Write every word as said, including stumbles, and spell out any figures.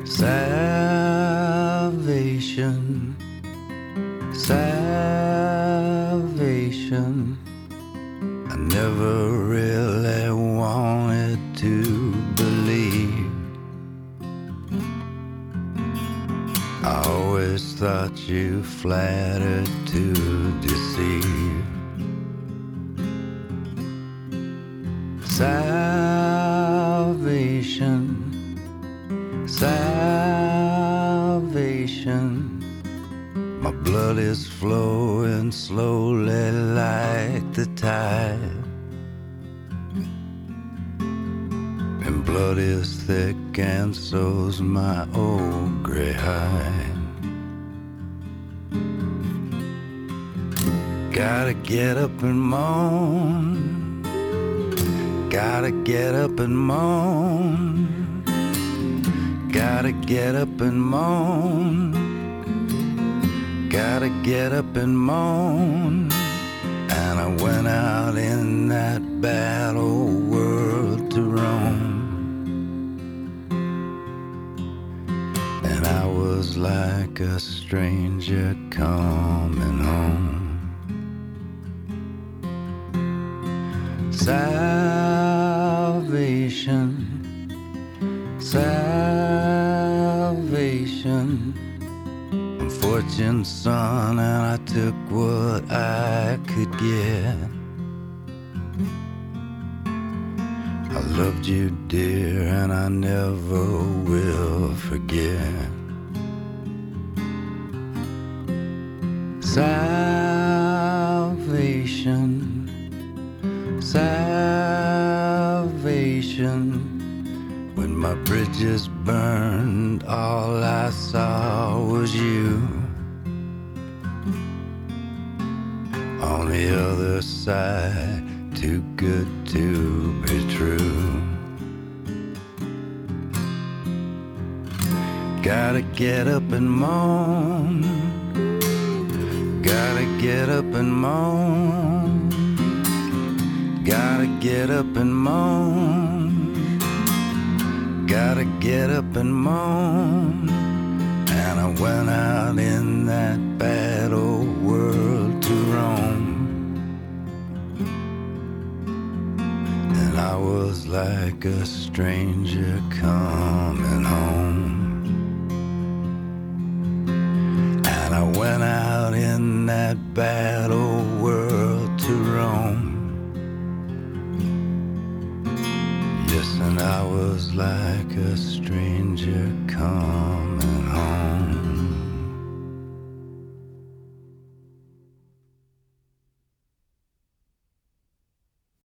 Salvation, salvation. I never really wanted to believe. I always thought you flattered to deceive. Salvation, salvation. My blood is flowing slowly like the tide, and blood is thick and so's my old gray hide. Gotta get up and moan, gotta get up and moan, gotta get up and moan, gotta get up and moan. And I went out in that bad old world to roam, and I was like a stranger coming home. Salvation, salvation. I'm fortune's son, and I took what I could get. I loved you, dear, and I never will forget. Salvation, salvation. When my bridges burned, all I saw was you. On the other side, too good to be true. Gotta get up and moan, gotta get up and moan, gotta get up and moan, gotta get up and moan. And I went out in that bad old world to roam, and I was like a stranger coming home. And I went out in that bad old world to roam. Yes, and I was like a stranger come